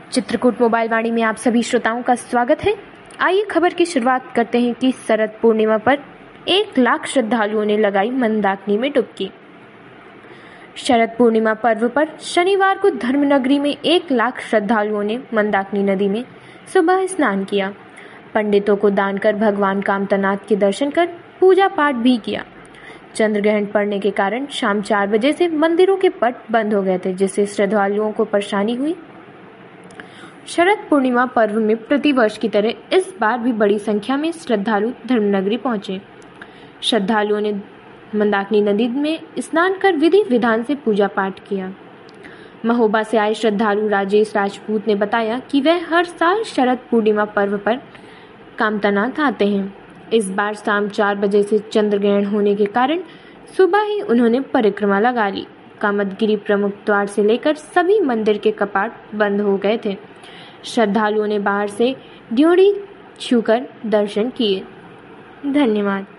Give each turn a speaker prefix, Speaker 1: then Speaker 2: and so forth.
Speaker 1: Chitrakoot mobile वाणी में आप सभी श्रोताओं का स्वागत है। आइए खबर की शुरुआत करते हैं कि शरद पूर्णिमा पर 1 लाख श्रद्धालुओं ने लगाई मंदाकिनी में डुबकी। शरद पूर्णिमा पर्व पर शनिवार को धर्मनगरी में 1 लाख श्रद्धालुओं ने मंदाकिनी नदी में सुबह स्नान किया। पंडितों को दान कर भगवान कामतनाथ के दर्शन कर पूजा पाठ भी किया। चंद्र ग्रहण पड़ने के कारण शाम 4 बजे से मंदिरों के पट बंद हो गए थे, जिससे श्रद्धालुओं को परेशानी हुई। शरद पूर्णिमा पर्व में प्रतिवर्ष की तरह इस बार भी बड़ी संख्या में श्रद्धालु धर्मनगरी पहुंचे। श्रद्धालुओं ने मंदाकिनी नदी में स्नान कर विधि विधान से पूजा पाठ किया। महोबा से आए श्रद्धालु राजेश राजपूत ने बताया कि वह हर साल शरद पूर्णिमा पर्व पर कामतनाथ आते हैं। इस बार शाम 4 बजे से चंद्र ग्रहण होने के कारण सुबह ही उन्होंने परिक्रमा लगा ली। कामदगिरी प्रमुख द्वार से लेकर सभी मंदिर के कपाट बंद हो गए थे। श्रद्धालुओं ने बाहर से ड्योढ़ी छूकर दर्शन किए। धन्यवाद।